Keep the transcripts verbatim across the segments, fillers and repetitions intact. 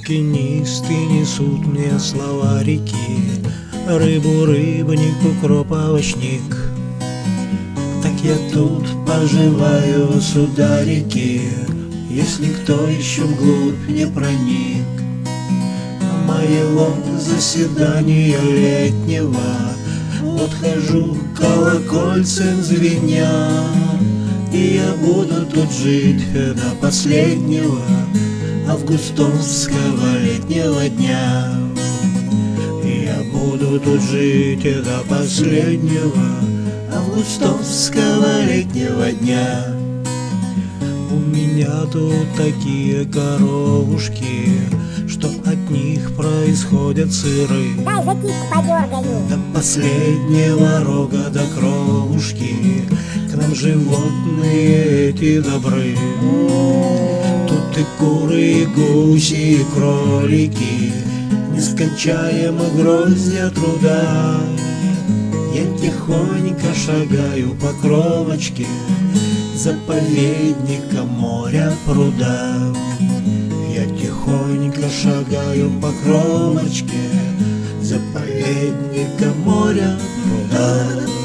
Букинисты несут мне слова реки, рыбу, рыбник, укроп, овощник. Так я тут поживаю, сюда реки, если кто еще вглубь не проник. Моего заседания летнего вот хожу колокольцем звеня, и я буду тут жить до последнего августовского летнего дня. И я буду тут жить до последнего августовского летнего дня. У меня тут такие коровушки, что от них происходят сыры. Дай за кистку подергаю. До последнего рога, до кровушки к нам животные эти добры. Тут и куры, и гуси, и кролики, нескончаемо гроздья труда. Я тихонько шагаю по кромочке заповедника моря пруда. Я тихонько шагаю по кромочке заповедника моря пруда.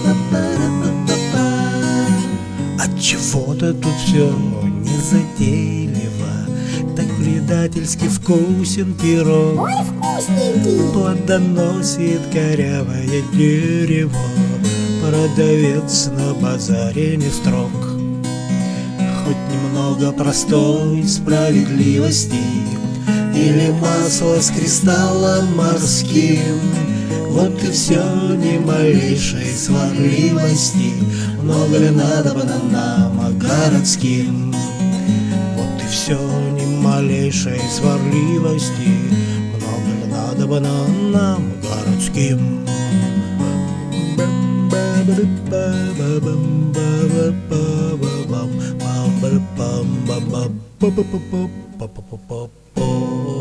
Отчего-то тут все незатейливо, так предательски вкусен пирог. Ой, вкусненький. Плодоносит корявое дерево, продавец на базаре не строг. Хоть немного простой справедливости или масло с кристаллом морским, вот и все, ни малейшей сварливости. Много ли надобно нам городским? Вот и все, ни малейшей сварливости. Много ли надобно нам городским? Ba ba ba ba ba ba ba ba ba ba ba ba ba.